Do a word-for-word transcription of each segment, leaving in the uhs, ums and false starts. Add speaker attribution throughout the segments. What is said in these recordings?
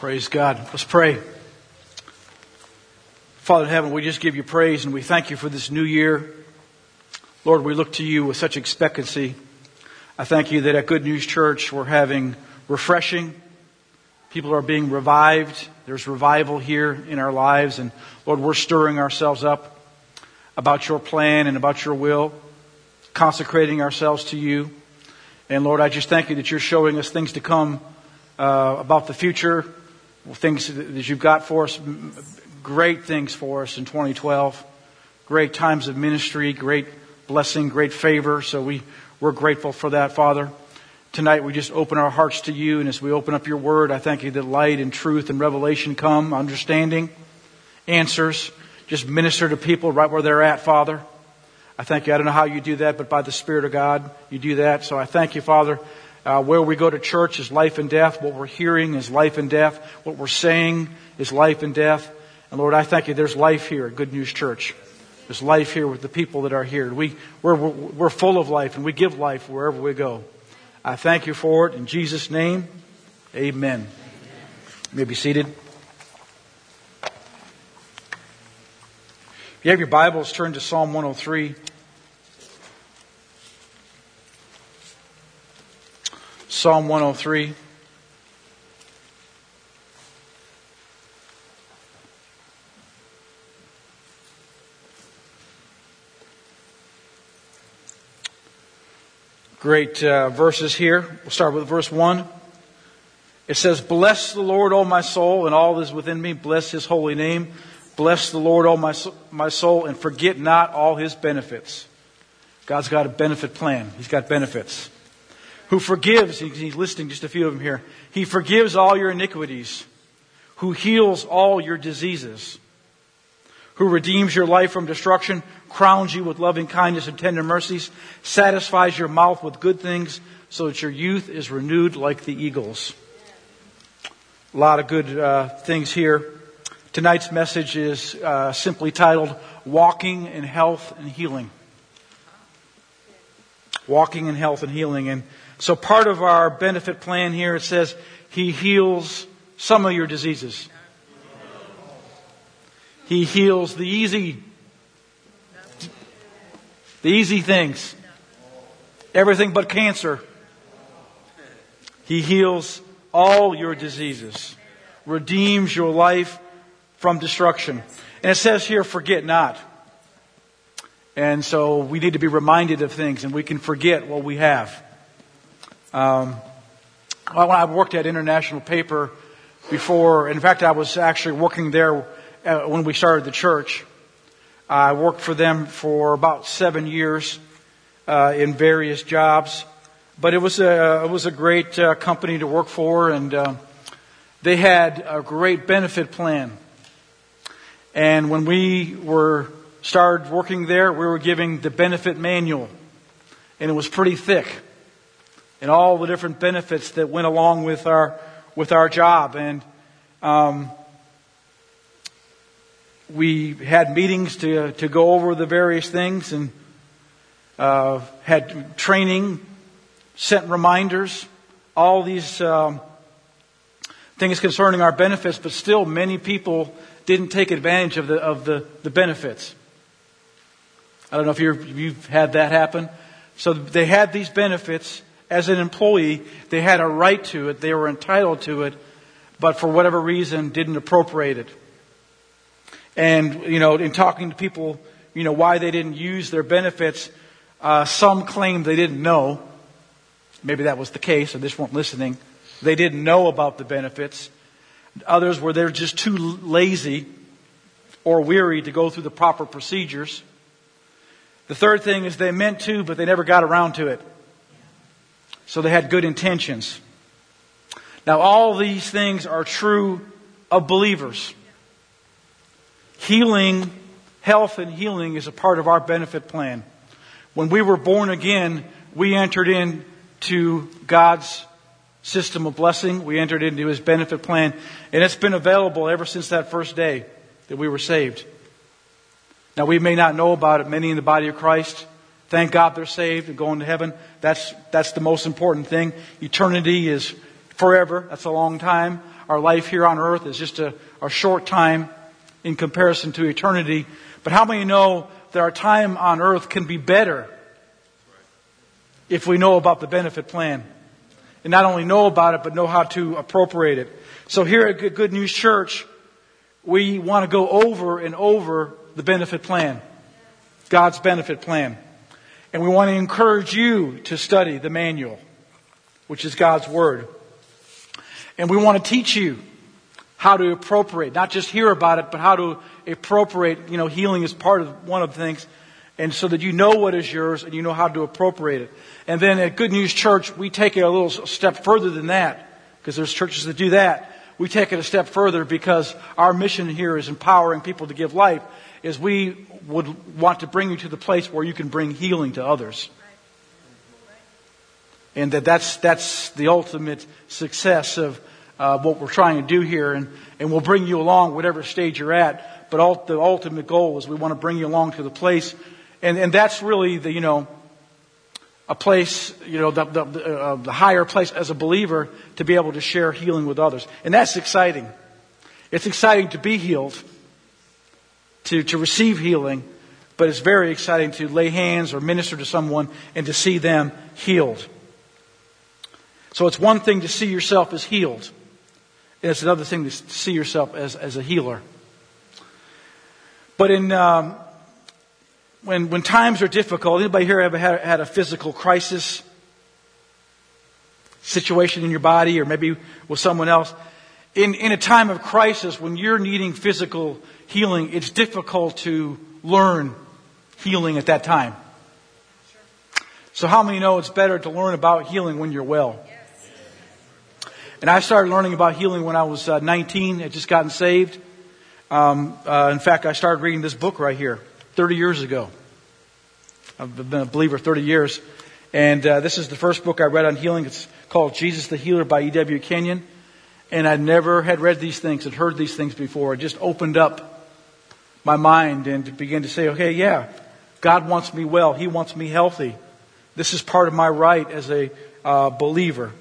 Speaker 1: Praise God. Let's pray. Father in heaven, we just give you praise and we thank you for this new year. Lord, we look to you with such expectancy. I thank you that at Good News Church we're having refreshing. People are being revived. There's revival here in our lives. And Lord, we're stirring ourselves up about your plan and about your will, consecrating ourselves to you. And Lord, I just thank you that you're showing us things to come uh, about the future, things that you've got for us, great things for us in twenty twelve, great times of ministry, great blessing, great favor. So we, we're grateful for that, Father. Tonight we just open our hearts to you, and as we open up your word, I thank you that light and truth and revelation come, understanding, answers, just minister to people right where they're at, Father. I thank you. I don't know how you do that, but by the Spirit of God, you do that. So I thank you, Father. Uh, where we go to church is life and death. What we're hearing is life and death. What we're saying is life and death. And Lord, I thank you. There's life here at Good News Church. There's life here with the people that are here. We, we're, we're full of life, and we give life wherever we go. I thank you for it. In Jesus' name, amen. You may be seated. If you have your Bibles, turn to Psalm one oh three. Psalm one oh three. Great uh, verses here. We'll start with verse one. It says, "Bless the Lord, O my soul, and all that is within me. Bless His holy name. Bless the Lord, O my my soul, and forget not all His benefits." God's got a benefit plan. He's got benefits. Who forgives, he's listing just a few of them here. He forgives all your iniquities. Who heals all your diseases. Who redeems your life from destruction, crowns you with loving kindness and tender mercies, satisfies your mouth with good things, so that your youth is renewed like the eagles. A lot of good uh, things here. Tonight's message is uh, simply titled, Walking in Health and Healing. Walking in Health and Healing. And so part of our benefit plan here, it says, He heals some of your diseases. He heals the easy, the easy things. Everything but cancer. He heals all your diseases. Redeems your life from destruction. And it says here, forget not. And so we need to be reminded of things, and we can forget what we have. Um, when I worked at International Paper before, in fact, I was actually working there uh, when we started the church. I worked for them for about seven years uh, in various jobs. But it was a, it was a great uh, company to work for, and uh, they had a great benefit plan. And when we were started working there, we were giving the benefit manual, and it was pretty thick, and all the different benefits that went along with our with our job. And um, we had meetings to to go over the various things, and uh, had training, sent reminders, all these um, things concerning our benefits. But still, many people didn't take advantage of the of the, the benefits. I don't know if, you're, if you've had that happen. So they had these benefits as an employee. They had a right to it. They were entitled to it, but for whatever reason didn't appropriate it. And, you know, in talking to people, you know, why they didn't use their benefits, uh, some claimed they didn't know. Maybe that was the case, or they just weren't listening. They didn't know about the benefits. Others were they're just too lazy or weary to go through the proper procedures. The third thing is they meant to, but they never got around to it. So they had good intentions. Now, all these things are true of believers. Healing, health and healing is a part of our benefit plan. When we were born again, we entered into God's system of blessing. We entered into His benefit plan. And it's been available ever since that first day that we were saved. Now, we may not know about it, many in the body of Christ. Thank God they're saved and going to heaven. That's that's the most important thing. Eternity is forever. That's a long time. our life here on earth is just a, a short time in comparison to eternity. But how many know that our time on earth can be better if we know about the benefit plan? And not only know about it, but know how to appropriate it. So here at Good News Church, we want to go over and over the benefit plan. God's benefit plan. And we want to encourage you to study the manual, which is God's Word. And we want to teach you how to appropriate, not just hear about it, but how to appropriate. You know, healing is part of one of the things. And so that you know what is yours and you know how to appropriate it. And then at Good News Church, we take it a little step further than that, because there's churches that do that. We take it a step further because our mission here is empowering people to give life, is we would want to bring you to the place where you can bring healing to others. And that that's, that's the ultimate success of uh, what we're trying to do here. And, and we'll bring you along whatever stage you're at. But all, the ultimate goal is we want to bring you along to the place. And, and that's really the, you know, a place, you know, the, the, the, uh, the higher place as a believer to be able to share healing with others. And that's exciting. It's exciting to be healed, to, to receive healing, but it's very exciting to lay hands or minister to someone and to see them healed. So it's one thing to see yourself as healed, and it's another thing to see yourself as, as a healer. But in um, when when times are difficult, anybody here ever had, had a physical crisis situation in your body, or maybe with someone else? In in a time of crisis, when you're needing physical healing, it's difficult to learn healing at that time. So how many know it's better to learn about healing when you're well? And I started learning about healing when I was uh, nineteen. I had just gotten saved. Um, uh, in fact, I started reading this book right here thirty years ago. I've been a believer thirty years. And uh, this is the first book I read on healing. It's called Jesus the Healer by E W Kenyon. And I never had read these things and heard these things before. It just opened up my mind and began to say, okay, yeah, God wants me well. He wants me healthy. This is part of my right as a uh, believer.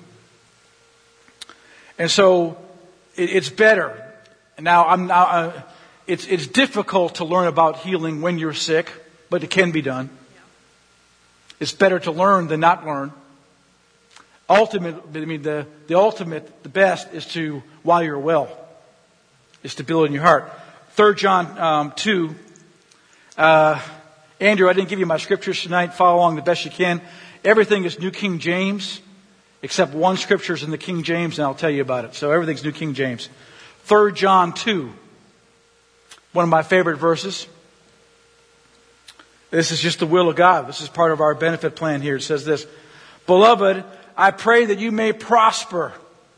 Speaker 1: And so it, it's better. Now, I'm now, uh, it's it's difficult to learn about healing when you're sick, but it can be done. It's better to learn than not learn. Ultimate, I mean, the, the ultimate, the best is to, while you're well, is to build in your heart. Third John um, two. Uh, Andrew, I didn't give you my scriptures tonight. Follow along the best you can. Everything is New King James, except one scripture is in the King James, and I'll tell you about it. So everything's New King James. Third John two. One of my favorite verses. This is just the will of God. This is part of our benefit plan here. It says this: Beloved, I pray that you may prosper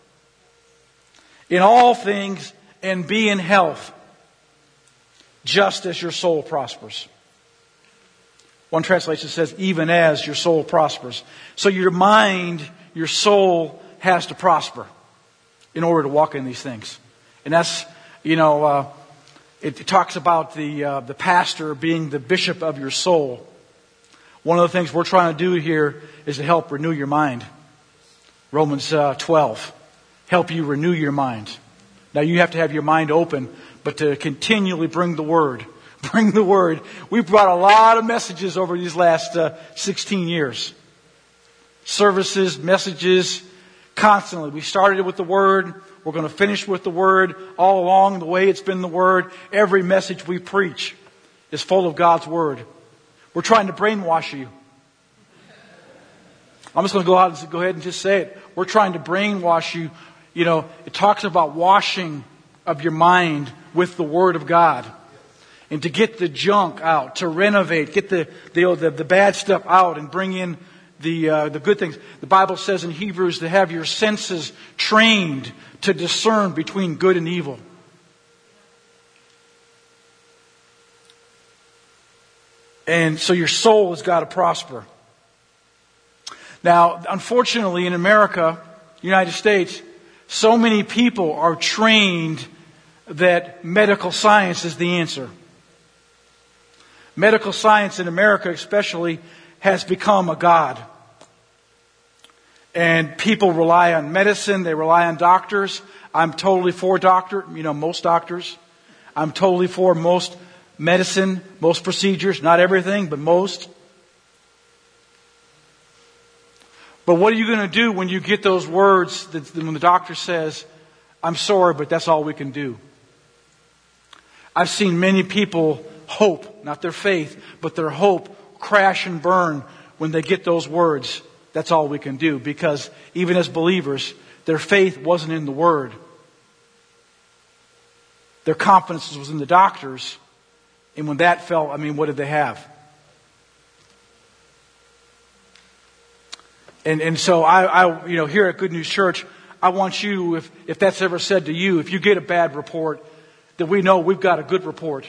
Speaker 1: in all things and be in health, just as your soul prospers. One translation says, even as your soul prospers. So your mind, your soul has to prosper in order to walk in these things. And that's, you know, uh, it, it talks about the uh, the pastor being the bishop of your soul. One of the things we're trying to do here is to help renew your mind. Romans uh, twelve, help you renew your mind. Now you have to have your mind open, but to continually bring the Word. Bring the Word. We've brought a lot of messages over these last uh, sixteen years. Services, messages, constantly. We started with the Word. We're going to finish with the Word. All along the way, it's been the Word. Every message we preach is full of God's Word. We're trying to brainwash you. I'm just going to go out and go ahead and just say it. We're trying to brainwash you. You know, it talks about washing of your mind with the Word of God. And to get the junk out, to renovate, get the the, the, the bad stuff out and bring in the uh, the good things. The Bible says in Hebrews to have your senses trained to discern between good and evil. And so your soul has got to prosper. Now, unfortunately, in America, United States, so many people are trained that medical science is the answer. Medical science in America especially has become a god. And people rely on medicine, they rely on doctors. I'm totally for doctor, you know, most doctors. I'm totally for most medicine, most procedures, not everything, but most. But what are you going to do when you get those words that when the doctor says, I'm sorry, but that's all we can do? I've seen many people hope, not their faith, but their hope crash and burn when they get those words. That's all we can do. Because even as believers, their faith wasn't in the Word. Their confidence was in the doctors. And when that fell, I mean, what did they have? And and so I, I you know, here at Good News Church, I want you, if, if that's ever said to you, if you get a bad report, that we know we've got a good report.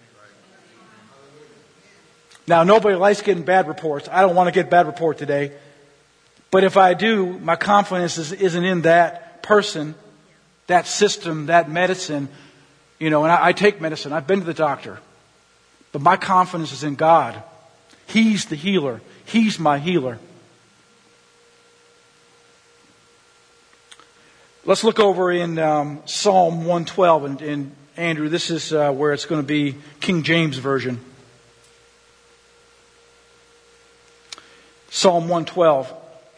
Speaker 1: Now, nobody likes getting bad reports. I don't want to get a bad report today. But if I do, my confidence is, isn't in that person, that system, that medicine. You know, and I, I take medicine. I've been to the doctor. But my confidence is in God. He's the healer. He's my healer. Let's look over in um, Psalm one twelve. And, and Andrew, this is uh, where it's going to be King James Version. Psalm one twelve.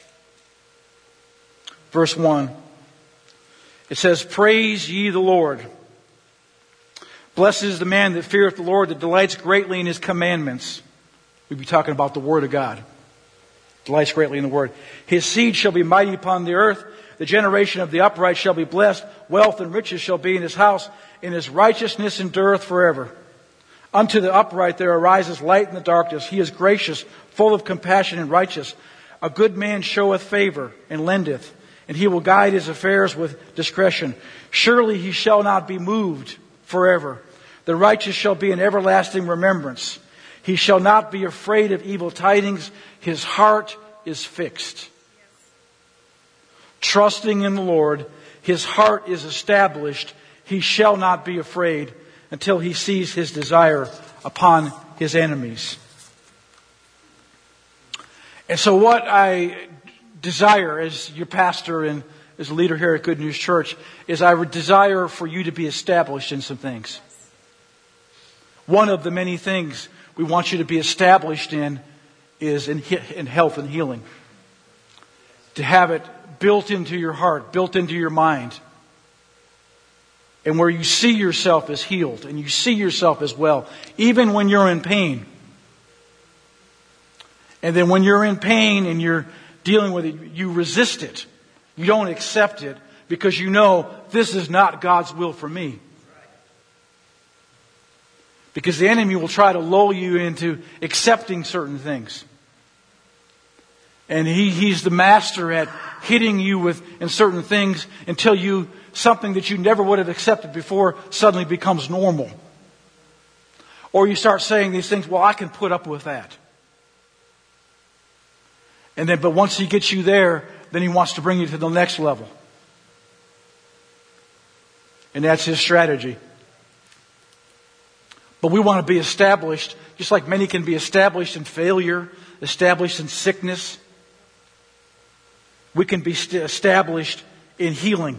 Speaker 1: Verse one. It says, Praise ye the Lord. Blessed is the man that feareth the Lord, that delights greatly in His commandments. We'd be talking about the Word of God. Delights greatly in the Word. His seed shall be mighty upon the earth. The generation of the upright shall be blessed. Wealth and riches shall be in his house. And his righteousness endureth forever. Unto the upright there arises light in the darkness. He is gracious, full of compassion and righteous. A good man showeth favor and lendeth, and he will guide his affairs with discretion. Surely he shall not be moved forever. The righteous shall be in everlasting remembrance. He shall not be afraid of evil tidings. His heart is fixed. Trusting in the Lord, his heart is established. He shall not be afraid until he sees his desire upon his enemies. And so what I desire as your pastor and as a leader here at Good News Church is I would desire for you to be established in some things. One of the many things we want you to be established in is in, in health and healing. To have it built into your heart, built into your mind. And where you see yourself as healed and you see yourself as well, even when you're in pain. And then when you're in pain and you're dealing with it, you resist it. You don't accept it because you know this is not God's will for me. Because the enemy will try to lull you into accepting certain things. And he, he's the master at hitting you with in certain things until you something that you never would have accepted before suddenly becomes normal. Or you start saying these things, well, I can put up with that. And then, but once he gets you there, then he wants to bring you to the next level. And that's his strategy. But we want to be established, just like many can be established in failure, established in sickness. We can be st- established in healing.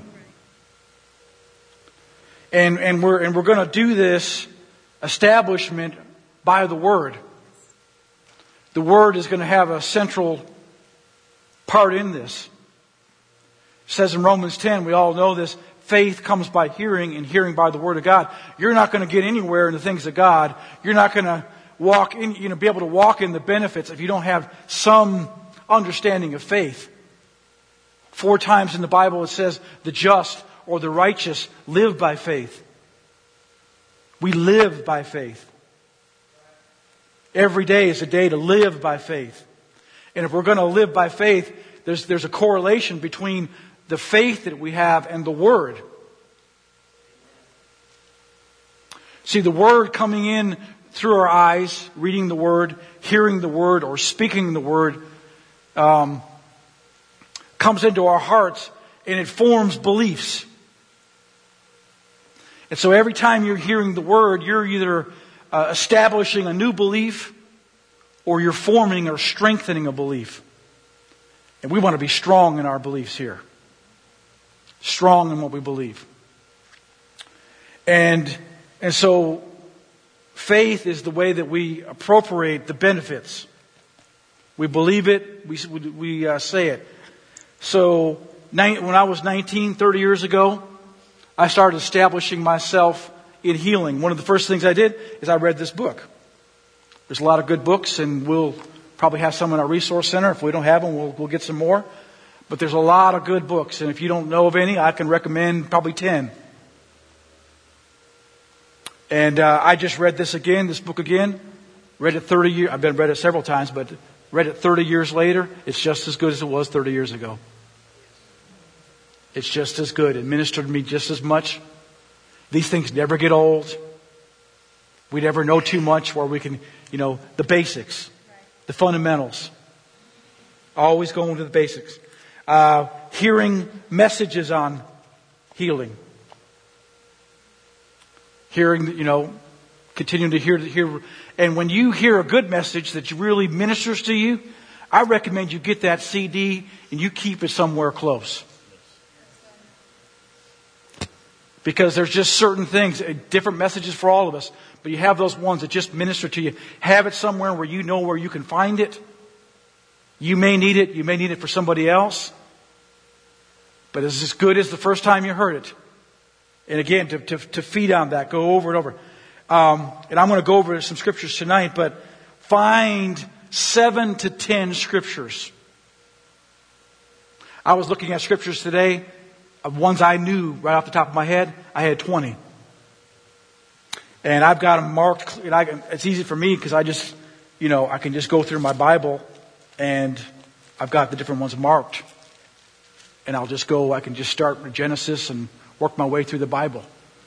Speaker 1: And, and we're, and we're going to do this establishment by the Word. The Word is going to have a central part in this. It says in Romans ten, we all know this, faith comes by hearing and hearing by the Word of God. You're not going to get anywhere in the things of God. You're not going to walk in, you know, be able to walk in the benefits if you don't have some understanding of faith. Four times in the Bible it says the just or the righteous live by faith. We live by faith. Every day is a day to live by faith. And if we're going to live by faith, there's, there's a correlation between the faith that we have and the Word. See, the Word coming in through our eyes, reading the Word, hearing the Word, or speaking the Word, um, comes into our hearts and it forms beliefs. And so every time you're hearing the Word, you're either uh, establishing a new belief or you're forming or strengthening a belief. And we want to be strong in our beliefs here. strong in what we believe. And, and so faith is the way that we appropriate the benefits. We believe it, we, we uh, say it. So when I was nineteen, thirty years ago, I started establishing myself in healing. One of the first things I did is I read this book. There's a lot of good books, and we'll probably have some in our resource center. If we don't have them, we'll, we'll get some more. But there's a lot of good books, and if you don't know of any, I can recommend probably ten. And uh, I just read this again, this book again. Read it thirty years. I've been read it several times, but read it thirty years later. It's just as good as it was thirty years ago. It's just as good. It ministered to me just as much. These things never get old. We never know too much where we can, you know, the basics, the fundamentals. Always going to the basics. Uh, hearing messages on healing. Hearing, you know, continuing to hear, hear. And when you hear a good message that really ministers to you, I recommend you get that C D and you keep it somewhere close. Because there's just certain things, different messages for all of us. But you have those ones that just minister to you. Have it somewhere where you know where you can find it. You may need it. You may need it for somebody else. But it's as good as the first time you heard it. And again, to, to, to feed on that, go over and over. Um, and I'm going to go over some scriptures tonight, but find seven to ten scriptures. I was looking at scriptures today. Of ones I knew right off the top of my head, I had twenty. And I've got them marked. And I, it's easy for me because I just, you know, I can just go through my Bible and I've got the different ones marked. And I'll just go, I can just start with Genesis and work my way through the Bible.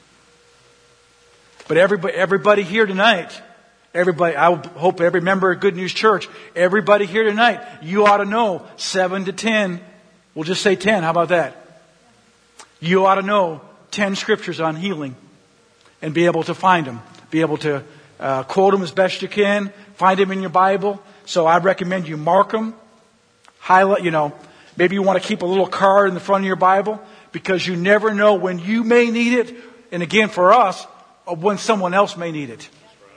Speaker 1: But everybody, everybody here tonight, everybody, I hope every member of Good News Church, everybody here tonight, you ought to know seven to ten. We'll just say ten. How about that? You ought to know ten scriptures on healing and be able to find them. Be able to uh, quote them as best you can. Find them in your Bible. So I recommend you mark them. Highlight, you know, maybe you want to keep a little card in the front of your Bible because you never know when you may need it. And again, for us, when someone else may need it.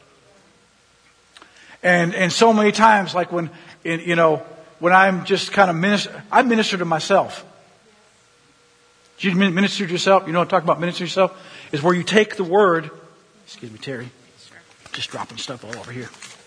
Speaker 1: And and so many times, like when, you know, when I'm just kind of minister, I minister to myself. You minister to yourself. You know what I'm talking about minister to yourself? Is where you take the word. Excuse me, Terry. Just dropping stuff all over here.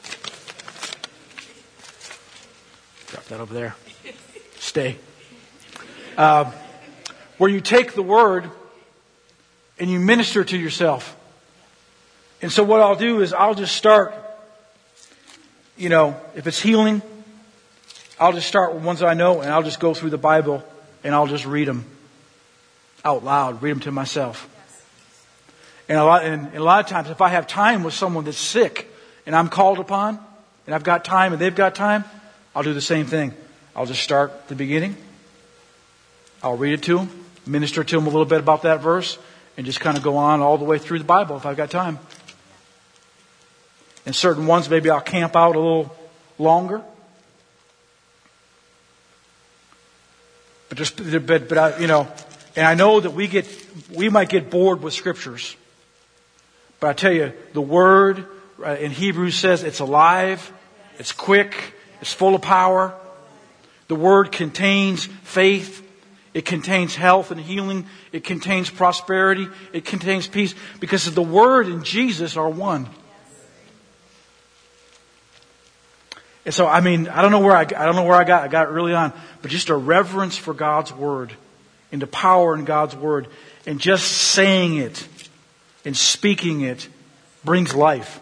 Speaker 1: Drop that over there. Stay. Uh, where you take the word and you minister to yourself. And so what I'll do is I'll just start, you know, if it's healing, I'll just start with ones I know and I'll just go through the Bible and I'll just read them out loud, read them to myself. And a lot, and a lot of times if I have time with someone that's sick and I'm called upon and I've got time and they've got time, I'll do the same thing. I'll just start at the beginning. I'll read it to them, minister to them a little bit about that verse and just kind of go on all the way through the Bible if I've got time. And certain ones, maybe I'll camp out a little longer. But just, but, but I, you know, and I know that we get, we might get bored with scriptures. But I tell you, the word in Hebrews says it's alive, it's quick, it's full of power. The word contains faith. It contains health and healing. It contains prosperity. It contains peace. Because the word and Jesus are one. And so, I mean, I don't know where I, I don't know where I got, I got it really on, but just a reverence for God's word and the power in God's word and just saying it and speaking it brings life.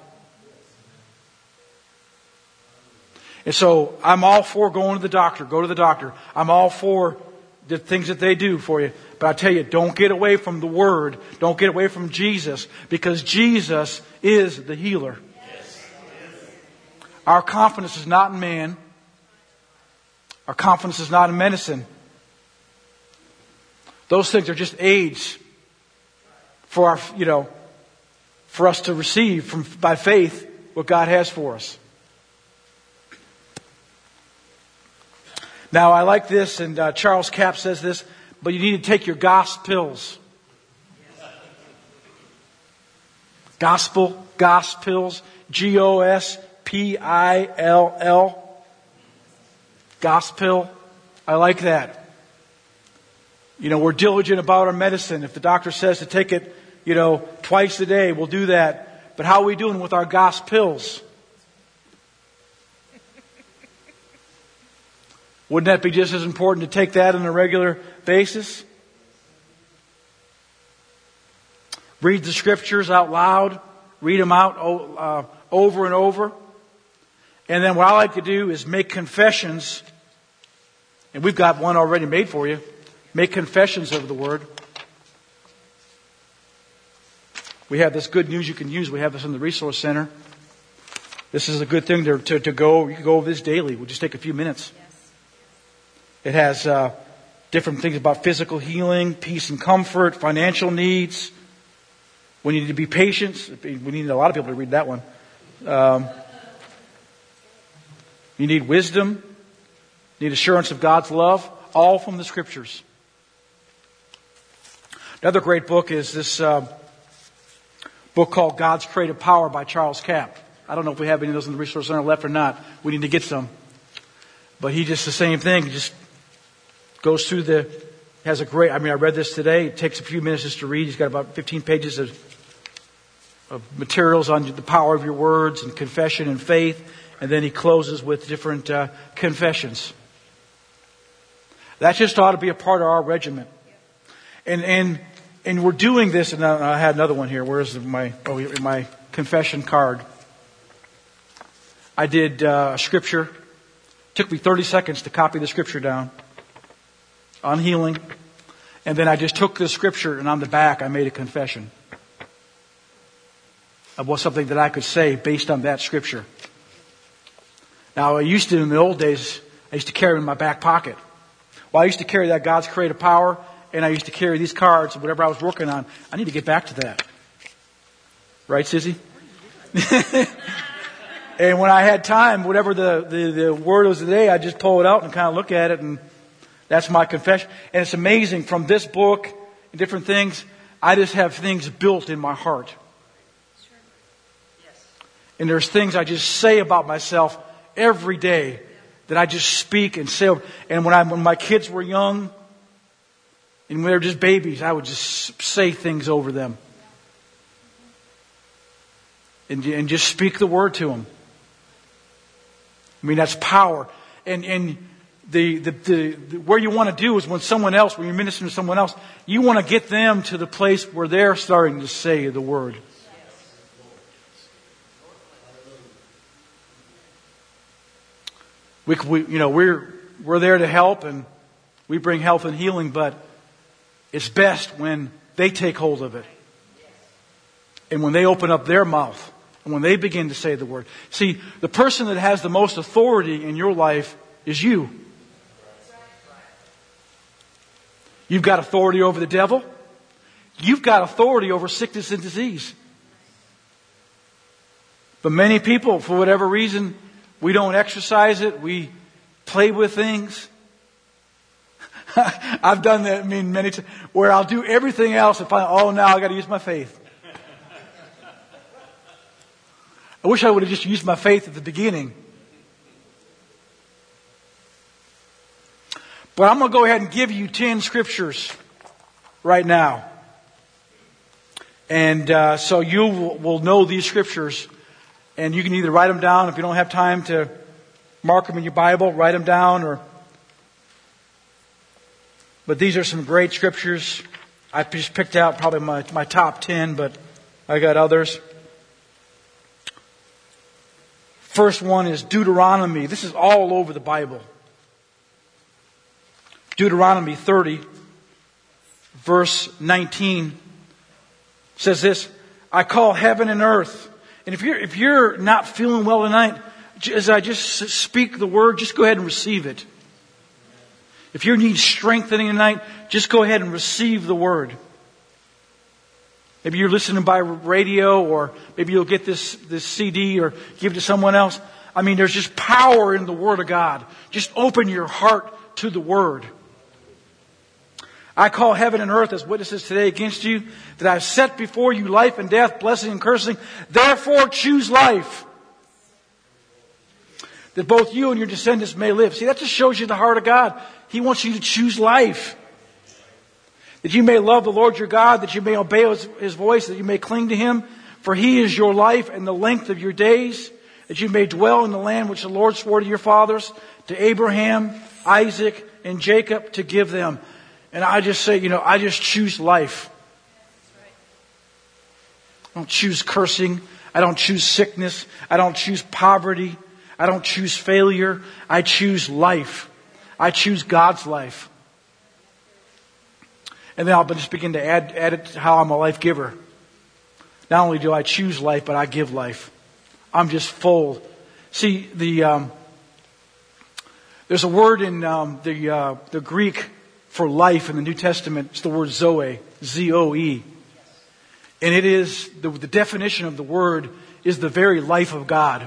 Speaker 1: And so I'm all for going to the doctor. Go to the doctor. I'm all for the things that they do for you. But I tell you, don't get away from the word. Don't get away from Jesus because Jesus is the healer. Our confidence is not in man. Our confidence is not in medicine. Those things are just aids for our, you know, for us to receive from by faith what God has for us. Now I like this, and uh, Charles Capps says this: but you need to take your gospels. Gospel, gospels, G O S P I L L. Gospel. I like that. You know, we're diligent about our medicine. If the doctor says to take it, you know, twice a day, we'll do that. But how are we doing with our gospels? Wouldn't that be just as important to take that on a regular basis? Read the scriptures out loud. Read them out uh, over and over. And then what I like to do is make confessions. And we've got one already made for you. Make confessions of the Word. We have this good news you can use. We have this in the Resource Center. This is a good thing to, to, to go. You can go over this daily. We'll just take a few minutes. It has uh, different things about physical healing, peace and comfort, financial needs. We need to be patient. We need a lot of people to read that one. Um, you need wisdom. You need assurance of God's love. All from the Scriptures. Another great book is this uh, book called God's Creative Power by Charles Capp. I don't know if we have any of those in the Resource Center left or not. We need to get some. But he just the same thing. He just goes through the, has a great, I mean, I read this today. It takes a few minutes just to read. He's got about fifteen pages of, of materials on the power of your words and confession and faith. And then he closes with different uh, confessions. That just ought to be a part of our regiment. And, and, and we're doing this, and I had another one here. Where's my, oh, my confession card. I did uh, a scripture. It took me thirty seconds to copy the scripture down on healing. And then I just took the scripture, and on the back I made a confession of what something that I could say based on that scripture. Now, I used to, in the old days, I used to carry it in my back pocket. Well, I used to carry that God's creative power, and I used to carry these cards, whatever I was working on. I need to get back to that. Right, Sissy? And when I had time, whatever the, the, the word was today, I just pull it out and kind of look at it, and that's my confession. And it's amazing, from this book and different things, I just have things built in my heart. And there's things I just say about myself every day that I just speak and say. And when I, when my kids were young and when they were just babies, I would just say things over them. And, and just speak the word to them. I mean, that's power. And, and the, the, the, the, where you want to do is when someone else, when you're ministering to someone else, you want to get them to the place where they're starting to say the word. We, we, you know, we're, we're there to help, and we bring health and healing, but it's best when they take hold of it. And when they open up their mouth, and when they begin to say the word. See, the person that has the most authority in your life is you. You've got authority over the devil. You've got authority over sickness and disease. But many people, for whatever reason, we don't exercise it. We play with things. I've done that, I mean, many times, where I'll do everything else and find, oh, now I got to use my faith. I wish I would have just used my faith at the beginning. But I'm going to go ahead and give you ten scriptures right now. And uh, so you will, will know these scriptures. And you can either write them down. If you don't have time to mark them in your Bible, write them down. Or, But these are some great scriptures. I just picked out probably my, my top ten, but I got others. First one is Deuteronomy. This is all over the Bible. Deuteronomy thirty, verse nineteen says this: I call heaven and earth. And if you're, if you're not feeling well tonight, as I just speak the word, just go ahead and receive it. If you need strengthening tonight, just go ahead and receive the word. Maybe you're listening by radio, or maybe you'll get this, this C D or give it to someone else. I mean, there's just power in the Word of God. Just open your heart to the Word. I call heaven and earth as witnesses today against you, that I have set before you life and death, blessing and cursing. Therefore choose life, that both you and your descendants may live. See, that just shows you the heart of God. He wants you to choose life. That you may love the Lord your God, that you may obey his, his voice, that you may cling to him. For he is your life and the length of your days, that you may dwell in the land which the Lord swore to your fathers, to Abraham, Isaac, and Jacob, to give them. And I just say, you know, I just choose life. I don't choose cursing. I don't choose sickness. I don't choose poverty. I don't choose failure. I choose life. I choose God's life. And then I'll just begin to add, add it to how I'm a life giver. Not only do I choose life, but I give life. I'm just full. See, the um, there's a word in um, the uh, the Greek for life in the New Testament. It's the word zoe, Z O E. And it is, the, the definition of the word is the very life of God.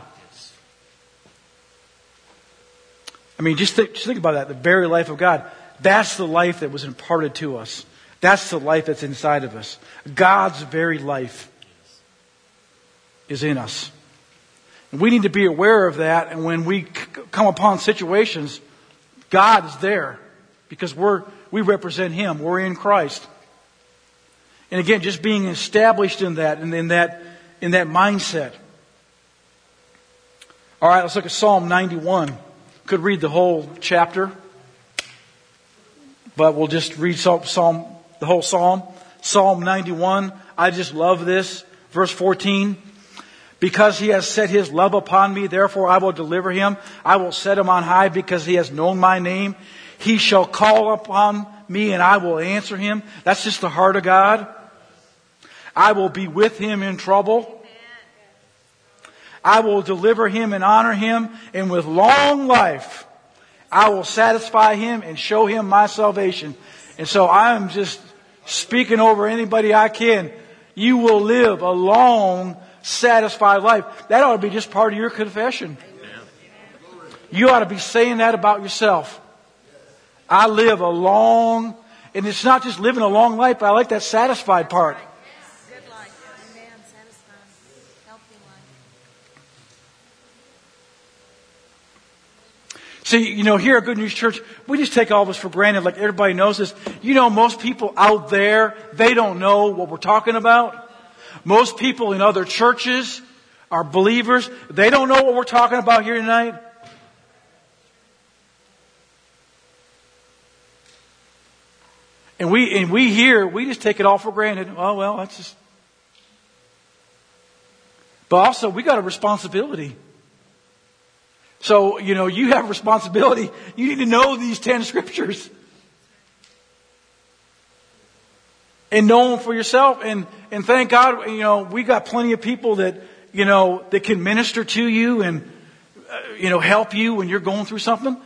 Speaker 1: I mean, just think, just think about that. The very life of God. That's the life that was imparted to us. That's the life that's inside of us. God's very life is in us. And we need to be aware of that. And when we c- come upon situations, God is there because we're we represent Him. We're in Christ. And again, just being established in that and in that in that mindset. All right, let's look at Psalm ninety-one. Could read the whole chapter, but we'll just read Psalm the whole Psalm. Psalm ninety-one. I just love this. Verse fourteen. Because he has set his love upon me, therefore I will deliver him. I will set him on high because he has known my name. He shall call upon me and I will answer him. That's just the heart of God. I will be with him in trouble. I will deliver him and honor him. And with long life, I will satisfy him and show him my salvation. And so I'm just speaking over anybody I can. You will live a long, satisfied life. That ought to be just part of your confession. You ought to be saying that about yourself. I live a long, and it's not just living a long life, but I like that satisfied part.
Speaker 2: Good life. Amen. Satisfied. Healthy life.
Speaker 1: See, you know, here at Good News Church, we just take all this for granted like everybody knows this. You know, most people out there, they don't know what we're talking about. Most people in other churches are believers. They don't know what we're talking about here tonight. And we and we here, we just take it all for granted. Oh, well, that's just... But also, we got a responsibility. So, you know, you have a responsibility. You need to know these ten scriptures. And know them for yourself. And, and thank God, you know, we got plenty of people that, you know, that can minister to you and, uh, you know, help you when you're going through something.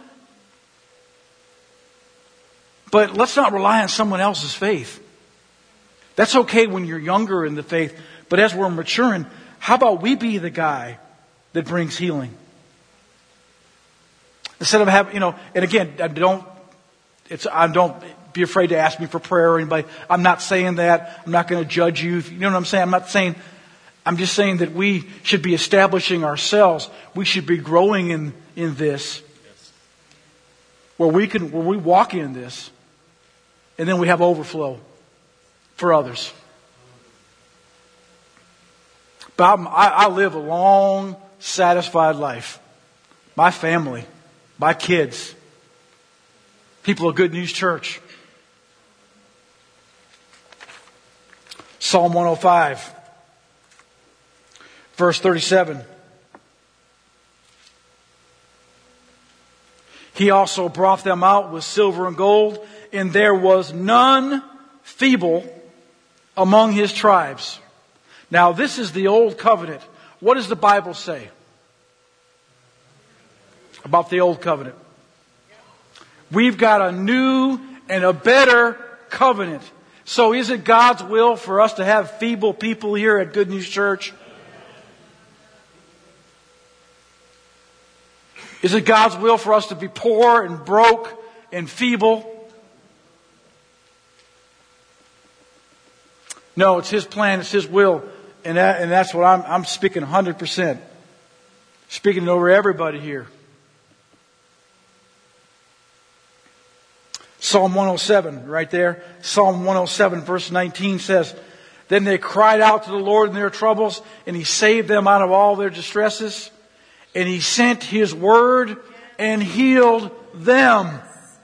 Speaker 1: But let's not rely on someone else's faith. That's okay when you're younger in the faith. But as we're maturing, how about we be the guy that brings healing? Instead of having, you know, and again, don't, it's, I don't be afraid to ask me for prayer or anybody. I'm not saying that. I'm not going to judge you. You know what I'm saying? I'm not saying, I'm just saying that we should be establishing ourselves. We should be growing in, in this. Where we can, where we walk in this. And then we have overflow for others. But I'm, I, I live a long, satisfied life. My family, my kids, people of Good News Church. Psalm one oh five, verse thirty-seven. He also brought them out with silver and gold, and there was none feeble among his tribes. Now, this is the old covenant. What does the Bible say about the old covenant? We've got a new and a better covenant. So is it God's will for us to have feeble people here at Good News Church? Is it God's will for us to be poor and broke and feeble? No, it's His plan. It's His will. And that, and that's what I'm, I'm speaking one hundred percent. Speaking it over everybody here. Psalm one oh seven, right there. Psalm one oh seven, verse nineteen says, "Then they cried out to the Lord in their troubles, and He saved them out of all their distresses. And He sent His word and healed them.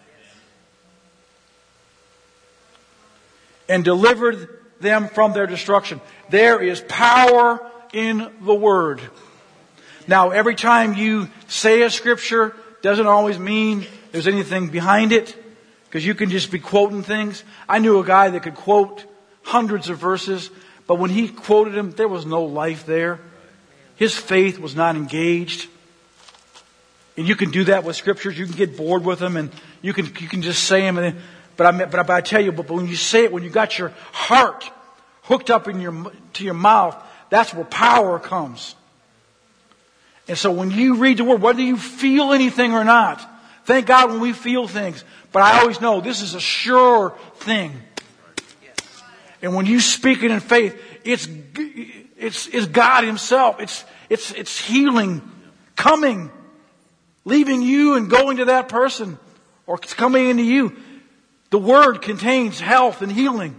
Speaker 1: And delivered them from their destruction." There is power in the word. Now, every time you say a scripture, doesn't always mean there's anything behind it. Because you can just be quoting things. I knew a guy that could quote hundreds of verses, but when he quoted them, there was no life there. His faith was not engaged. And you can do that with scriptures. You can get bored with them, and you can you can just say them. And then, but I but I, but I tell you, but when you say it, when you got your heart hooked up in your to your mouth, that's where power comes. And so when you read the word, whether you feel anything or not, thank God when we feel things. But I always know this is a sure thing. And when you speak it in faith, it's it's it's God Himself. It's it's it's healing coming, leaving you and going to that person, or it's coming into you. The word contains health and healing.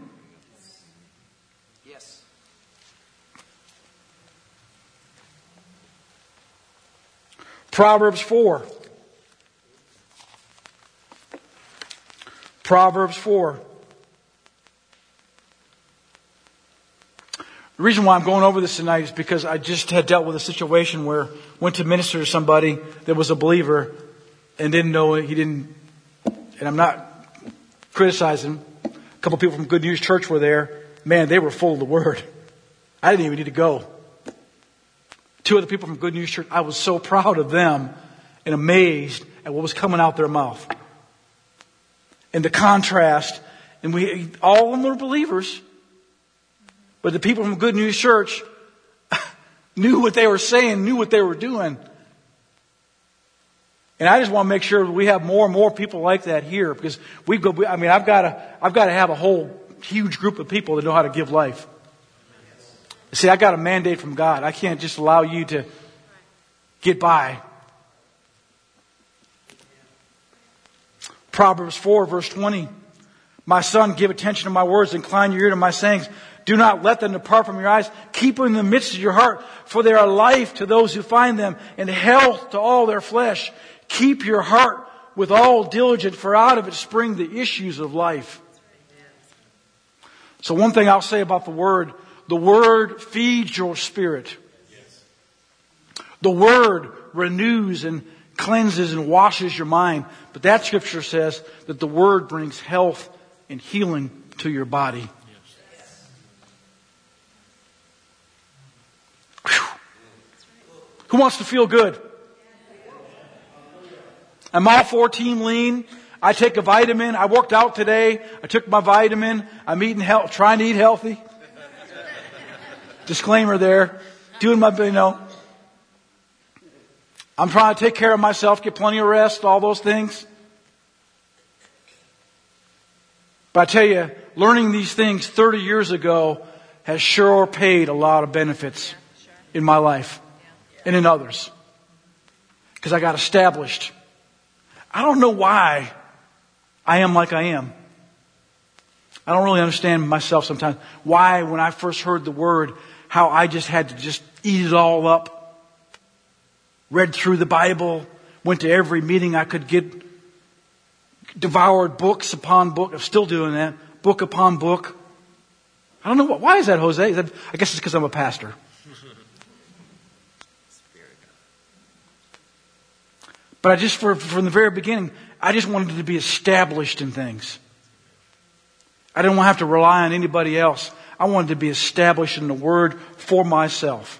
Speaker 3: Yes.
Speaker 1: Proverbs four. Proverbs four. The reason why I'm going over this tonight is because I just had dealt with a situation where I went to minister to somebody that was a believer and didn't know it. He didn't, and I'm not criticizing. A couple people from Good News Church were there. Man, they were full of the Word. I didn't even need to go. Two other people from Good News Church, I was so proud of them and amazed at what was coming out their mouth. And the contrast, and we all of them were believers, but the people from Good News Church knew what they were saying, knew what they were doing. And I just want to make sure we have more and more people like that here, because we've got, I mean, I've got to, I've got to have a whole huge group of people that know how to give life. See, I got a mandate from God. I can't just allow you to get by. Proverbs four, verse twenty. "My son, give attention to my words, incline your ear to my sayings. Do not let them depart from your eyes. Keep them in the midst of your heart, for they are life to those who find them, and health to all their flesh. Keep your heart with all diligence, for out of it spring the issues of life." So one thing I'll say about the Word, the Word feeds your spirit. The Word renews and cleanses and washes your mind. But that scripture says that the Word brings health and healing to your body. Whew. Who wants to feel good? I'm all for Team Lean. I take a vitamin. I worked out today. I took my vitamin. I'm eating health, trying to eat healthy. Disclaimer there. Doing my, you know. I'm trying to take care of myself, get plenty of rest, all those things. But I tell you, learning these things thirty years ago has sure paid a lot of benefits in my life and in others. Because I got established. I don't know why I am like I am. I don't really understand myself sometimes. Why, when I first heard the word, how I just had to just eat it all up. Read through the Bible, went to every meeting I could get, devoured books upon book. I'm still doing that, book upon book. I don't know what. Why is that, Jose? Is that, I guess it's because I'm a pastor. But I just, for, from the very beginning, I just wanted to be established in things. I didn't want to have to rely on anybody else. I wanted to be established in the Word for myself.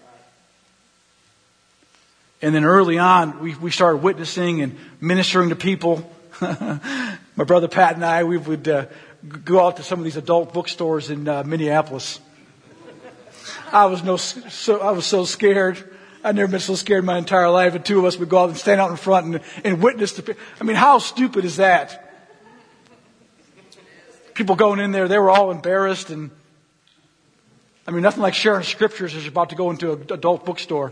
Speaker 1: And then early on, we, we started witnessing and ministering to people. My brother Pat and I, we would uh, go out to some of these adult bookstores in uh, Minneapolis. I was no, so I was so scared. I've never been so scared in my entire life. The two of us would go out and stand out in front and, and witness to people. I mean, how stupid is that? People going in there, they were all embarrassed, and I mean, nothing like sharing scriptures as you're about to go into an adult bookstore.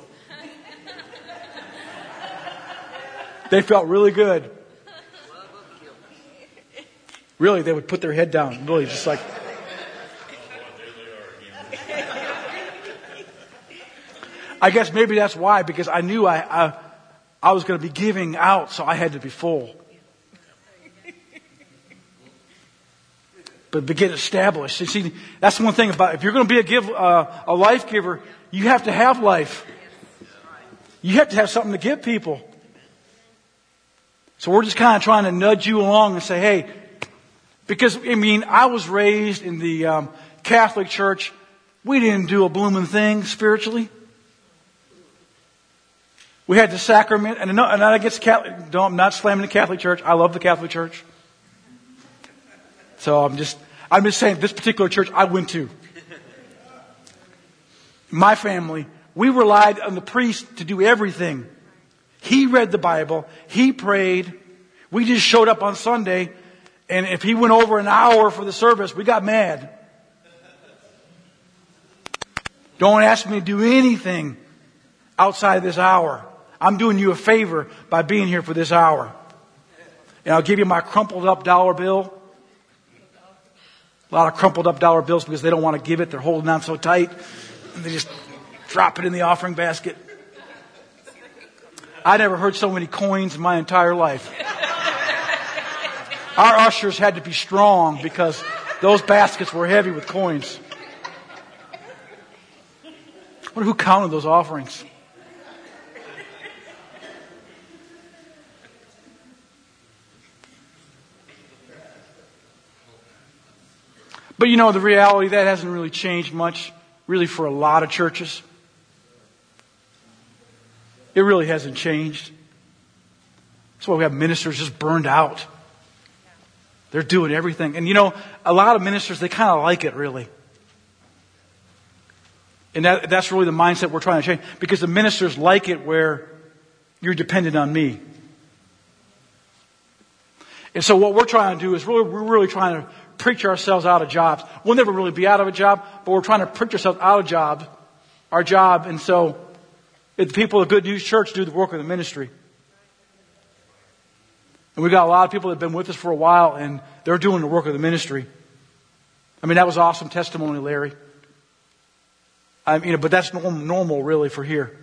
Speaker 1: They felt really good. Really, they would put their head down. Really, just like... I guess maybe that's why, because I knew I, I, I was going to be giving out, so I had to be full. But begin established. You see, that's one thing about, if you're going to be a give, uh, a life giver, you have to have life. You have to have something to give people. So we're just kind of trying to nudge you along and say, hey, because, I mean, I was raised in the um, Catholic Church. We didn't do a blooming thing spiritually. We had the sacrament, and not against Catholic, no, I'm not slamming the Catholic Church. I love the Catholic Church. So I'm just, I'm just saying, this particular church I went to, my family, we relied on the priest to do everything. He read the Bible. He prayed. We just showed up on Sunday, and if he went over an hour for the service, we got mad. Don't ask me to do anything outside of this hour. I'm doing you a favor by being here for this hour. And I'll give you my crumpled up dollar bill. A lot of crumpled up dollar bills because they don't want to give it. They're holding on so tight. And they just drop it in the offering basket. I never heard so many coins in my entire life. Our ushers had to be strong because those baskets were heavy with coins. I wonder who counted those offerings. But you know, the reality, that hasn't really changed much, really, for a lot of churches. It really hasn't changed. That's why we have ministers just burned out. They're doing everything. And you know, a lot of ministers, they kind of like it, really. And that, that's really the mindset we're trying to change. Because the ministers like it where you're dependent on me. And so what we're trying to do is really, we're really trying to preach ourselves out of jobs. We'll never really be out of a job, but we're trying to preach ourselves out of jobs, our job. And so if the people of Good News Church do the work of the ministry. And we've got a lot of people that have been with us for a while, and they're doing the work of the ministry. I mean, that was awesome testimony, Larry. I mean, but that's norm, normal, really, for here.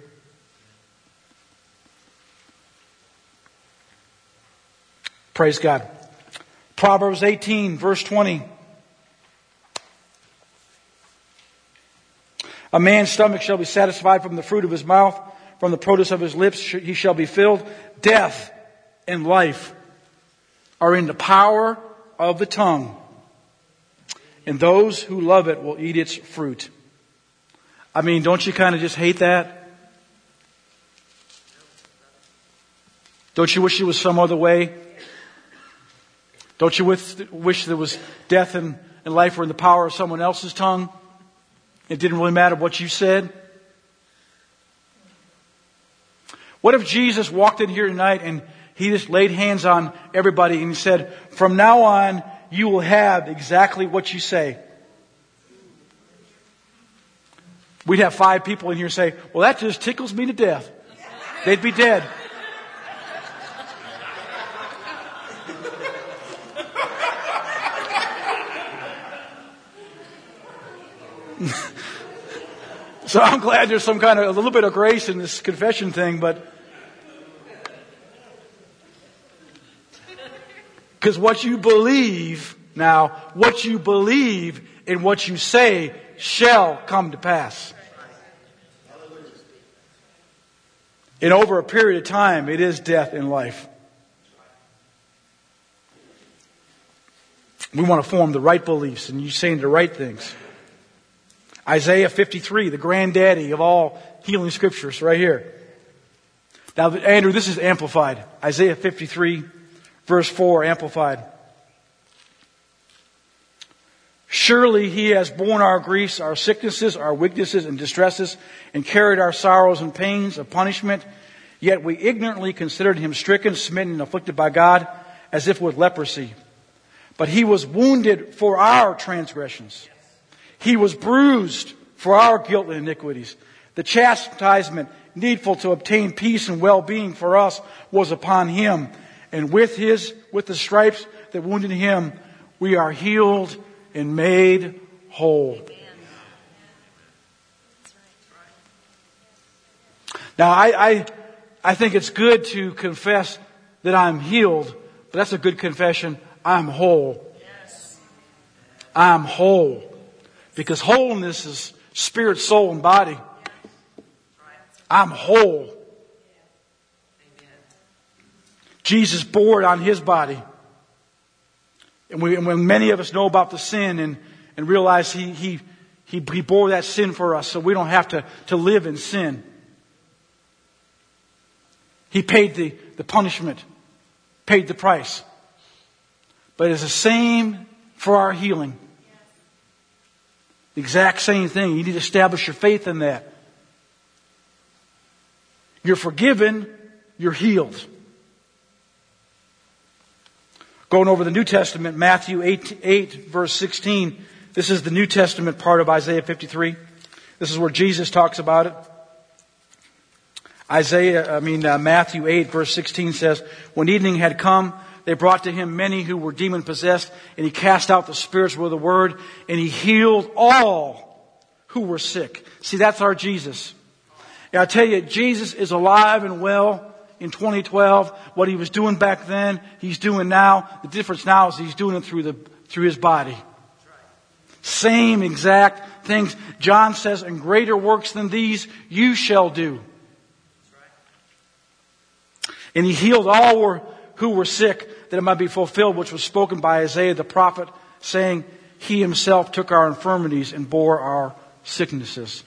Speaker 1: Praise God. Proverbs eighteen, verse twenty. A man's stomach shall be satisfied from the fruit of his mouth, from the produce of his lips he shall be filled. Death and life are in the power of the tongue, and those who love it will eat its fruit. I mean, don't you kind of just hate that? Don't you wish it was some other way? Don't you wish, wish there was death and, and life were in the power of someone else's tongue? It didn't really matter what you said? What if Jesus walked in here tonight and he just laid hands on everybody and he said, from now on, you will have exactly what you say? We'd have five people in here say, well, that just tickles me to death. They'd be dead. So I'm glad there's some kind of a little bit of grace in this confession thing, but because what you believe now, what you believe in what you say shall come to pass. And over a period of time, it is death and life. We want to form the right beliefs and you saying the right things. Isaiah fifty-three, the granddaddy of all healing scriptures, right here. Now, Andrew, this is amplified. Isaiah fifty-three, verse four, amplified. Surely he has borne our griefs, our sicknesses, our weaknesses and distresses, and carried our sorrows and pains of punishment. Yet we ignorantly considered him stricken, smitten, and afflicted by God, as if with leprosy. But he was wounded for our transgressions. He was bruised for our guilt and iniquities. The chastisement needful to obtain peace and well-being for us was upon him. And with his, with the stripes that wounded him, we are healed and made whole. Now, I, I, I think it's good to confess that I'm healed, but that's a good confession. I'm whole. I'm whole. Because wholeness is spirit, soul, and body. I'm whole. Jesus bore it on his body. And, we, and when many of us know about the sin and, and realize he, he, he, he bore that sin for us so we don't have to, to live in sin. He paid the, the punishment, paid the price. But it's the same for our healing. The exact same thing. You need to establish your faith in that. You're forgiven, you're healed. Going over the New Testament, Matthew eight, eight, verse sixteen. This is the New Testament part of Isaiah fifty-three. This is where Jesus talks about it. Isaiah, I mean, uh, Matthew eight, verse sixteen says, when evening had come, they brought to him many who were demon possessed, and he cast out the spirits with a word, and he healed all who were sick. See, that's our Jesus. And I tell you, Jesus is alive and well in twenty twelve. What he was doing back then, he's doing now. The difference now is he's doing it through the through his body. Same exact things. John says, and greater works than these you shall do. And he healed all were, who were sick, that it might be fulfilled, which was spoken by Isaiah the prophet, saying, he himself took our infirmities and bore our sicknesses.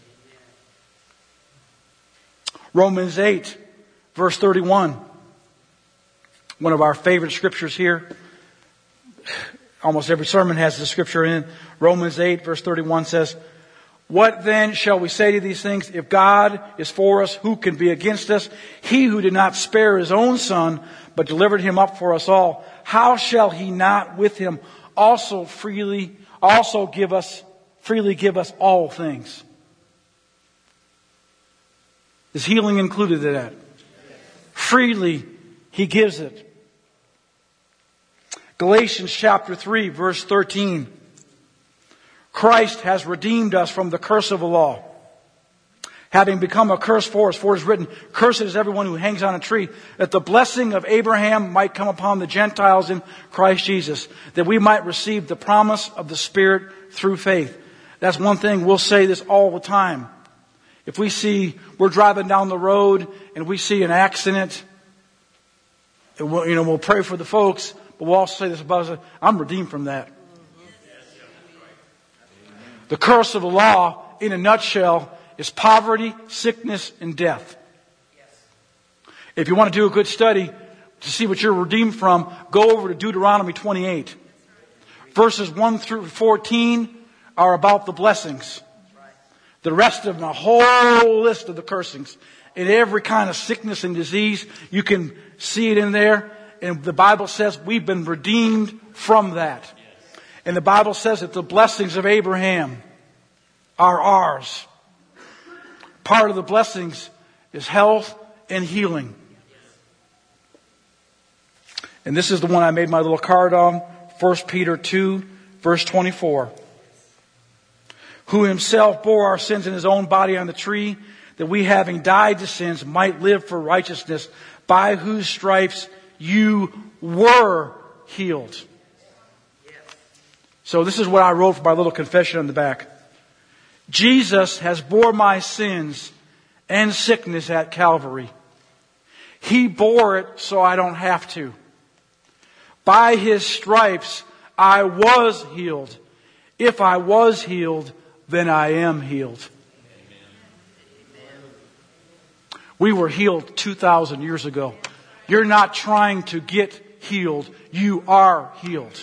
Speaker 1: Romans eight, verse thirty-one. One of our favorite scriptures here. Almost every sermon has the scripture in. Romans eight, verse thirty-one says, what then shall we say to these things? If God is for us, who can be against us? He who did not spare his own son, but delivered him up for us all, how shall he not with him also freely, also give us, freely give us all things? Is healing included in that? Freely he gives it. Galatians chapter three, verse thirteen. Christ has redeemed us from the curse of the law, having become a curse for us. For it is written, cursed is everyone who hangs on a tree, that the blessing of Abraham might come upon the Gentiles in Christ Jesus, that we might receive the promise of the Spirit through faith. That's one thing. We'll say this all the time. If we see, we're driving down the road and we see an accident, and we'll, you know, we'll pray for the folks, but we'll also say this about us, I'm redeemed from that. The curse of the law, in a nutshell, is poverty, sickness, and death. If you want to do a good study to see what you're redeemed from, go over to Deuteronomy twenty-eight. Verses one through fourteen are about the blessings. The rest of them, a whole list of the cursings. In every kind of sickness and disease, you can see it in there. And the Bible says we've been redeemed from that. And the Bible says that the blessings of Abraham are ours. Part of the blessings is health and healing. And this is the one I made my little card on. First Peter two, verse twenty-four. Who himself bore our sins in his own body on the tree, that we having died to sins might live for righteousness, by whose stripes you were healed. So this is what I wrote for my little confession on the back. Jesus has bore my sins and sickness at Calvary. He bore it so I don't have to. By his stripes I was healed. If I was healed, then I am healed. We were healed two thousand years ago. You're not trying to get healed. You are healed.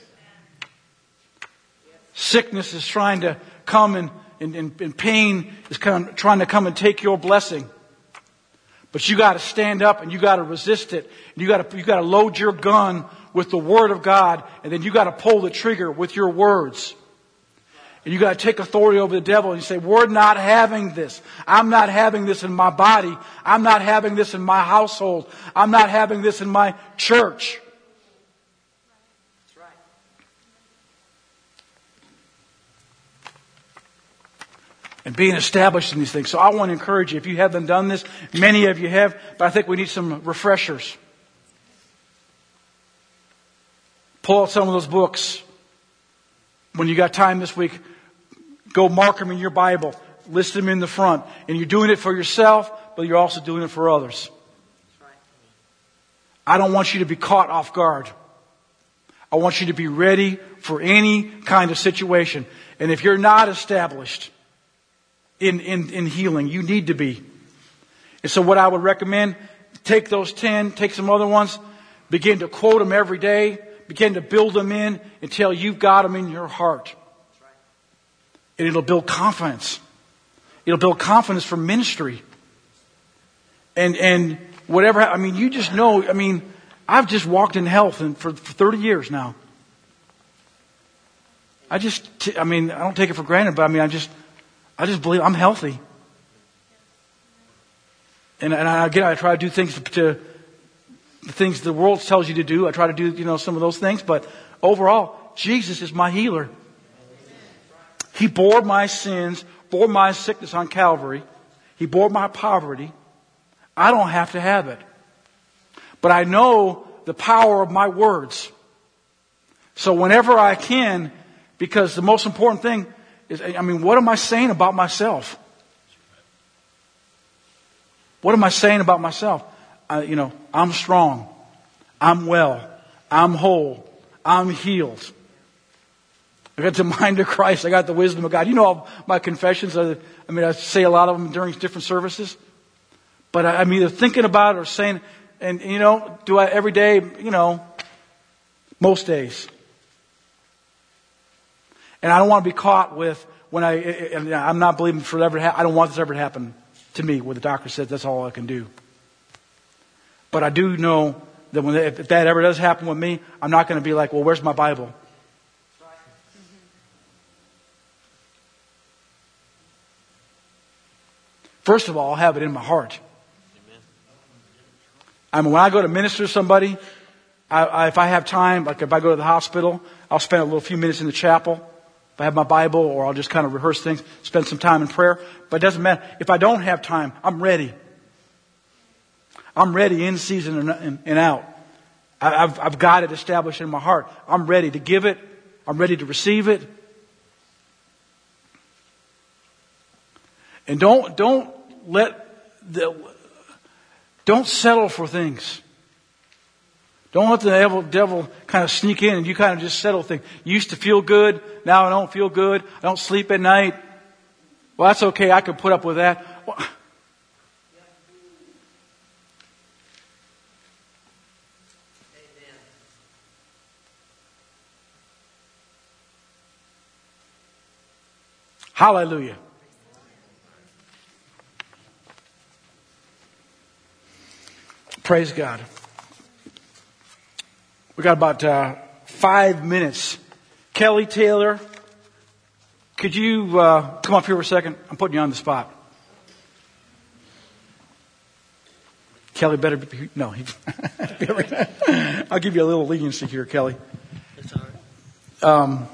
Speaker 1: Sickness is trying to come and, and, and, and pain is kind of trying to come and take your blessing. But you got to stand up and you got to resist it. You got to you got to load your gun with the Word of God, and then you got to pull the trigger with your words. And you got to take authority over the devil and you say, we're not having this. I'm not having this in my body. I'm not having this in my household. I'm not having this in my church.
Speaker 3: That's right.
Speaker 1: And being established in these things. So I want to encourage you, if you haven't done this, many of you have, but I think we need some refreshers. Pull out some of those books. When you got time this week, go mark them in your Bible. List them in the front. And you're doing it for yourself, but you're also doing it for others. I don't want you to be caught off guard. I want you to be ready for any kind of situation. And if you're not established in, in, in healing, you need to be. And so what I would recommend, take those ten, take some other ones, begin to quote them every day, begin to build them in until you've got them in your heart. And it'll build confidence. It'll build confidence for ministry. And and whatever, I mean, you just know, I mean, I've just walked in health and for, for thirty years now. I just, I mean, I don't take it for granted, but I mean, I just, I just believe I'm healthy. And, and I, again, I try to do things to, to, the things the world tells you to do. I try to do, you know, some of those things, but overall, Jesus is my healer. He bore my sins, bore my sickness on Calvary. He bore my poverty. I don't have to have it. But I know the power of my words. So whenever I can, because the most important thing is, I mean, what am I saying about myself? What am I saying about myself? I, you know, I'm strong. I'm well. I'm whole. I'm healed. I got the mind of Christ. I got the wisdom of God. You know all my confessions. I, I mean, I say a lot of them during different services. But I, I'm either thinking about it or saying, and you know, do I every day, you know, most days. And I don't want to be caught with when I, and I'm not believing for it ever to happen. I don't want this ever to happen to me where the doctor says that's all I can do. But I do know that when if that ever does happen with me, I'm not going to be like, well, where's my Bible? First of all, I'll have it in my heart. I mean, when I go to minister to somebody, I, I, if I have time, like if I go to the hospital, I'll spend a little few minutes in the chapel. If I have my Bible, or I'll just kind of rehearse things, spend some time in prayer. But it doesn't matter. If I don't have time, I'm ready. I'm ready in season and, and, and out. I, I've, I've got it established in my heart. I'm ready to give it. I'm ready to receive it. And don't, don't let the, don't settle for things. Don't let the devil, devil kind of sneak in and you kind of just settle things. You used to feel good. Now I don't feel good. I don't sleep at night. Well, that's okay. I can put up with that. Well, hallelujah. Praise God. We got about uh, five minutes. Kelly Taylor, could you uh, come up here for a second? I'm putting you on the spot. Kelly better be, no. He, I'll give you a little leniency here, Kelly.
Speaker 3: That's all right.
Speaker 1: Um,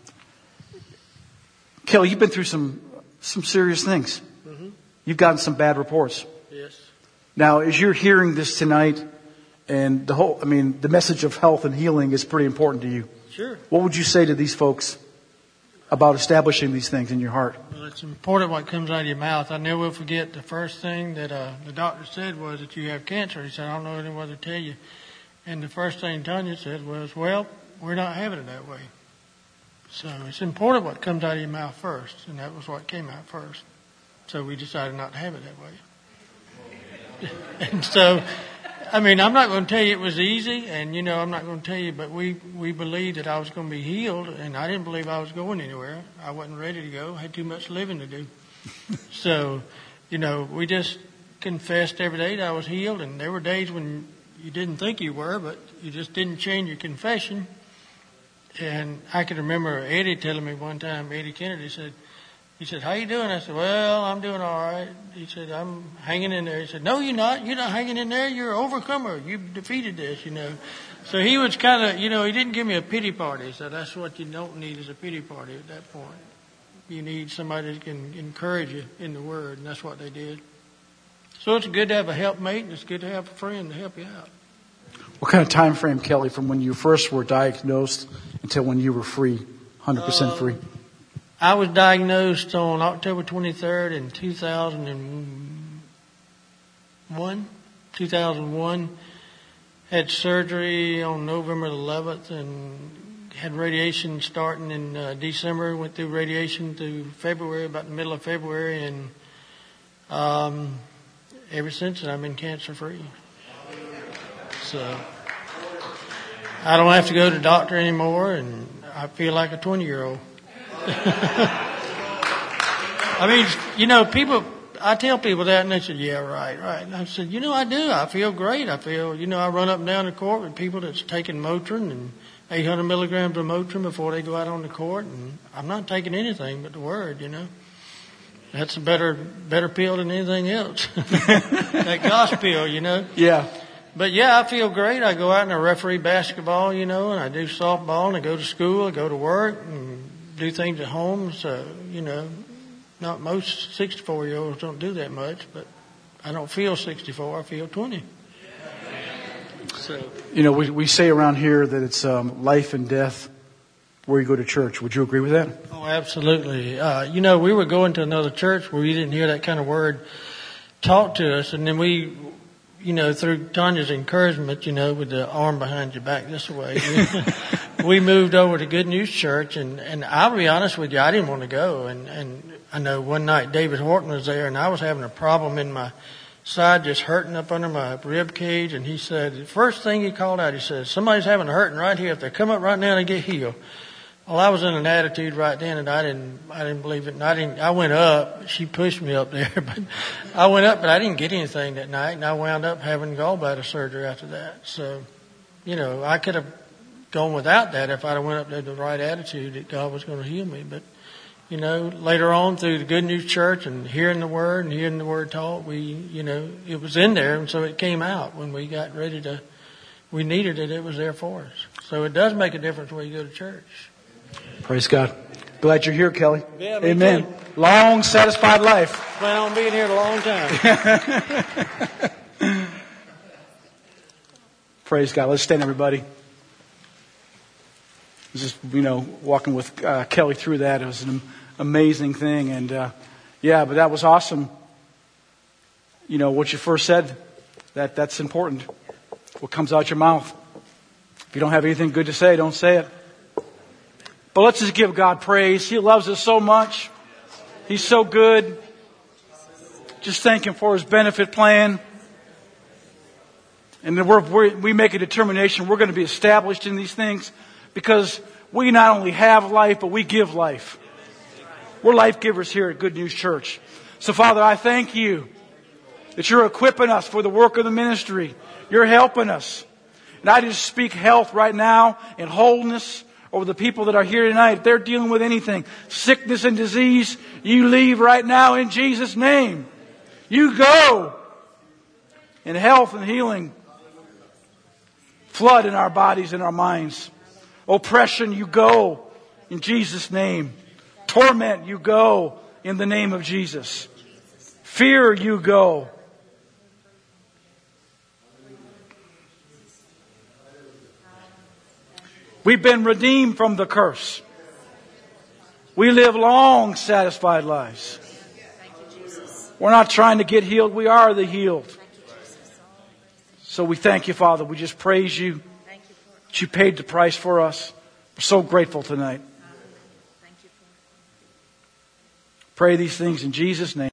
Speaker 1: Kelly, you've been through some some serious things.
Speaker 3: Mm-hmm.
Speaker 1: You've gotten some bad reports.
Speaker 3: Yes.
Speaker 1: Now, as you're hearing this tonight, and the whole, I mean, the message of health and healing is pretty important to you.
Speaker 3: Sure.
Speaker 1: What would you say to these folks about establishing these things in your heart?
Speaker 4: Well, it's important what comes out of your mouth. I never will forget the first thing that uh, the doctor said was that you have cancer. He said, I don't know anyone to tell you. And the first thing Tanya said was, well, we're not having it that way. So it's important what comes out of your mouth first. And that was what came out first. So we decided not to have it that way. And so, I mean, I'm not going to tell you it was easy, and, you know, I'm not going to tell you, but we, we believed that I was going to be healed, and I didn't believe I was going anywhere. I wasn't ready to go. I had too much living to do. So, you know, we just confessed every day that I was healed, and there were days when you didn't think you were, but you just didn't change your confession. And I can remember Eddie telling me one time, Eddie Kennedy said, he said, how you doing? I said, well, I'm doing all right. He said, I'm hanging in there. He said, no, you're not. You're not hanging in there. You're an overcomer. You've defeated this, you know. So he was kind of, you know, he didn't give me a pity party. So that's what you don't need is a pity party at that point. You need somebody that can encourage you in the Word, and that's what they did. So it's good to have a helpmate, and it's good to have a friend to help you out.
Speaker 1: What kind of time frame, Kelly, from when you first were diagnosed until when you were free, one hundred percent free?
Speaker 4: Uh, I was diagnosed on October twenty-third in two thousand one. two thousand one. Had surgery on November eleventh and had radiation starting in uh, December. Went through radiation through February, about the middle of February, and um, ever since then I've been cancer free. So I don't have to go to the doctor anymore, and I feel like a twenty year old. I mean, you know, people, I tell people that and they said, yeah, right, right. And I said, you know, I do. I feel great. I feel, you know, I run up and down the court with people that's taking Motrin and eight hundred milligrams of Motrin before they go out on the court. And I'm not taking anything but the Word, you know. That's a better, better pill than anything else. That gospel, you know.
Speaker 1: Yeah.
Speaker 4: But yeah, I feel great. I go out and I referee basketball, you know, and I do softball and I go to school, I go to work and do things at home. So, you know, not most sixty-four year olds don't do that much, but I don't feel sixty-four. I feel twenty. So,
Speaker 1: you know, we, we say around here that it's um, life and death where you go to church. Would you agree with that?
Speaker 4: Oh, absolutely. Uh, you know, we were going to another church where we didn't hear that kind of word taught to us. And then we, you know, through Tanya's encouragement, you know, with the arm behind your back this way, we moved over to Good News Church. And, and I'll be honest with you, I didn't want to go. And, and I know one night David Horton was there and I was having a problem in my side, just hurting up under my rib cage. And he said, the first thing he called out, he said, somebody's having a hurting right here. If they come up right now, they get healed. Well, I was in an attitude right then, and I didn't, I didn't believe it. And I didn't, I went up. She pushed me up there, but I went up, but I didn't get anything that night, and I wound up having gallbladder surgery after that. So, you know, I could have gone without that if I'd have went up there with the right attitude that God was going to heal me. But, you know, later on through the Good News Church and hearing the Word and hearing the Word taught, we, you know, it was in there, and so it came out when we got ready to. We needed it. It was there for us. So it does make a difference where you go to church.
Speaker 1: Praise God. Glad you're here, Kelly.
Speaker 4: Yeah, me
Speaker 1: Amen.
Speaker 4: too.
Speaker 1: Long, satisfied life.
Speaker 4: Plan on being here a long time.
Speaker 1: Praise God. Let's stand, everybody. Just, you know, walking with uh, Kelly through that. It was an amazing thing. And, uh, yeah, but that was awesome. You know, what you first said, that that's important. What comes out your mouth. If you don't have anything good to say, don't say it. But let's just give God praise. He loves us so much. He's so good. Just thank Him for His benefit plan. And then we're, we're, we make a determination we're going to be established in these things because we not only have life, but we give life. We're life givers here at Good News Church. So, Father, I thank You that You're equipping us for the work of the ministry. You're helping us. And I just speak health right now and wholeness over the people that are here tonight. If they're dealing with anything, sickness and disease, you leave right now in Jesus' name. You go. And health and healing flood in our bodies and our minds. Oppression, you go in Jesus' name. Torment, you go in the name of Jesus. Fear, you go. We've been redeemed from the curse. We live long, satisfied lives. We're not trying to get healed. We are the healed. So we thank You, Father. We just praise You that You paid the price for us. We're so grateful tonight. Pray these things in Jesus' name.